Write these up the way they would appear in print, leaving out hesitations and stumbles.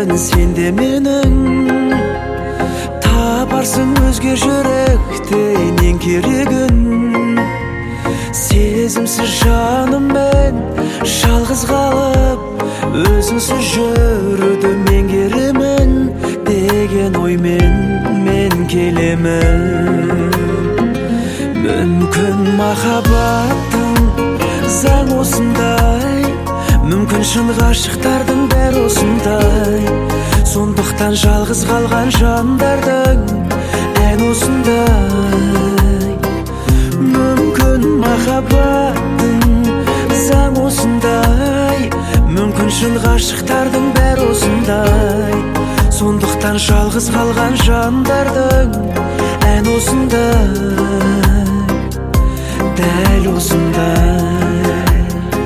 жүрегін сенде менің, табарсың өзге жүректен ең керегін. Сезімсіз жаныммен жалғыз қалып, өзіңсіз жүруді меңгеремін деген оймен мен келемін. Мүмкін махаббаттың заң осындай, мүмкін шын ғашықтардың бәрі осындай. Сондықтан жалғыз қалған жандардың ән осындай. Мүмкін махаббаттың заң осындай, мүмкін шын ғашықтардың бәрі осындай. Сондықтан жалғыз қалған жандардың ән осындай, дәл осындай.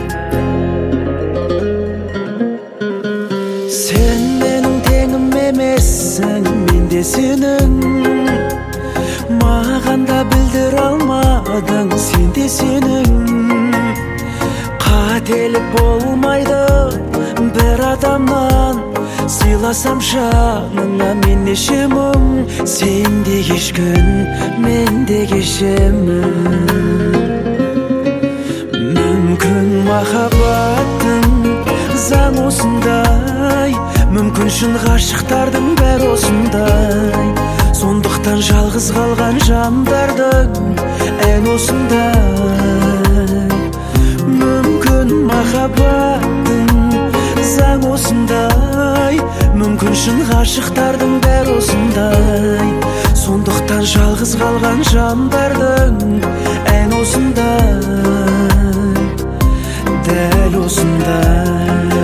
Сен менің теңім емессің, мен де сенің. Маған да білдір алмадың, сен де сенің. Қателік болмайды бір адамнан, сыйласам жаныңа мен неше мұң. Сен де кешкін, мен де кешемін. Мүмкін махаббаттың заң осындай, мүмкін шын ғашықтардың бәрі осындай. Сондықтан жалғыз қалған жандардың ән осындай. Мүмкін махаббаттың заң осындай, мүмкін шын ғашықтардың бәрі осындай. Сондықтан жалғыз қалған жандардың ән осындай, дәл осындай.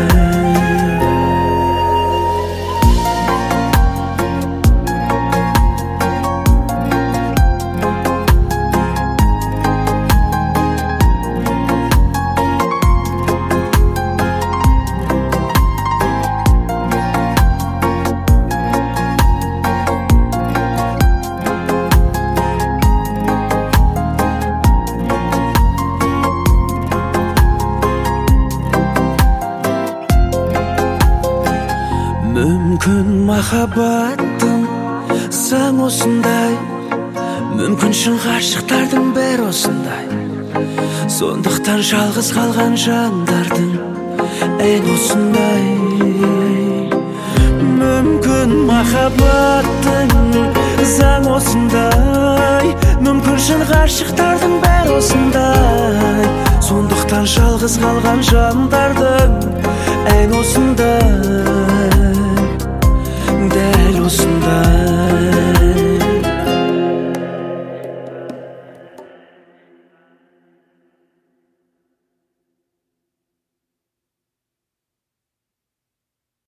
Мүмкін махаббаттың заң осындай, мүмкін шын ғашықтардың бәрі осындай. Сондықтан жалғыз қалған жандардың ән осындай. Мүмкін махаббаттың заң осындай, мүмкін шын ғашықтардың бәрі осындай. Сондықтан жалғыз қалған жандардың ән осындай, дәл осындай.